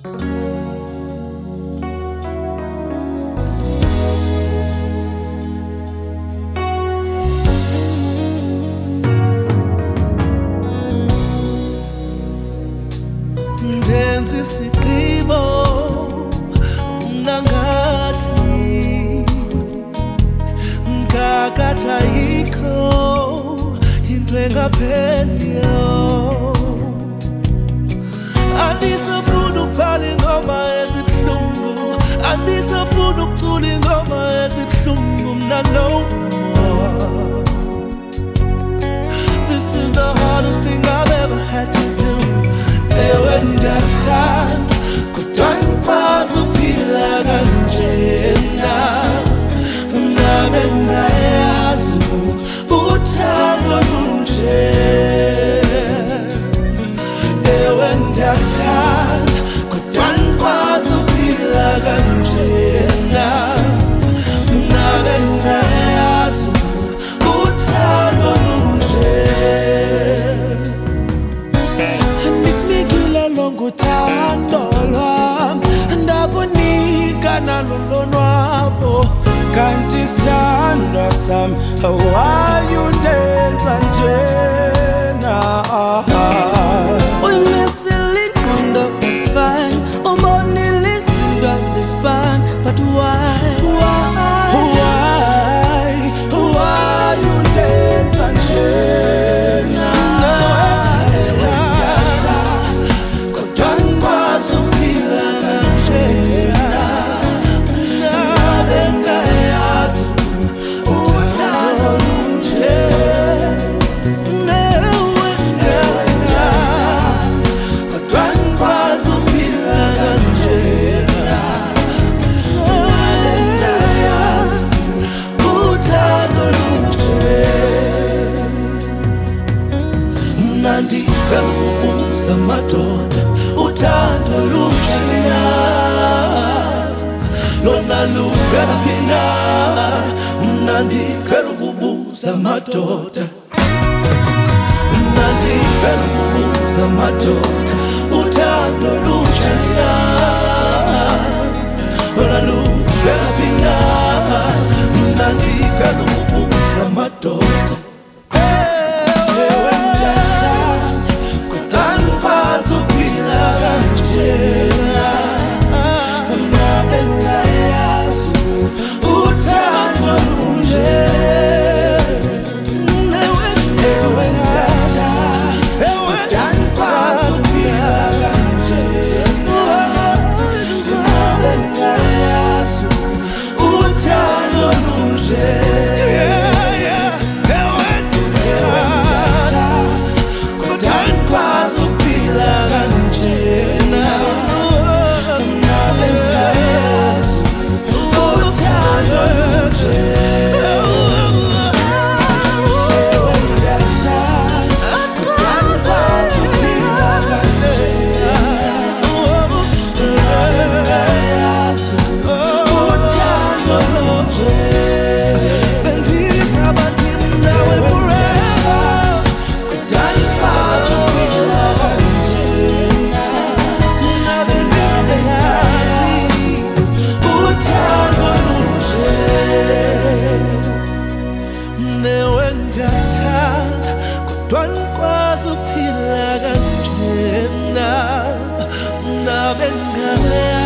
Ndenza isigqibo nangathi ngakatayikho into engapheliyo. Andisafuna ukubhala ingoma ezibuhlungu, andisafuna ukucula ingoma ezibuhlungu mna no more. This is the hardest thing I've ever had to do. Ewe ndiyakuthanda kodwa ngikwazi ukuphila kanjena, ngabe ngayazi uthando lunje. Ewe ndiyakuthanda kodwa ngikwazi ukuphila kanjena, ngabe ngayazi uthando lunje. Uthando lwami ndakunika nalolonwabo, kanti isithandwa sami awayundenza njena. Uyingisile ingqondo, that's fine, ubonile izinto azisifani, but why undenza njena? Ndikubuza madoda uthando lumjina lona luvela phina. Mna ndicela ukubuza madoda, mna ndicela ukubuza madoda uthando lumjina lona luvela phina. Mna ndicela ukubuza madoda. Ngikwazi ukuphila kanjena, ngabe ngabe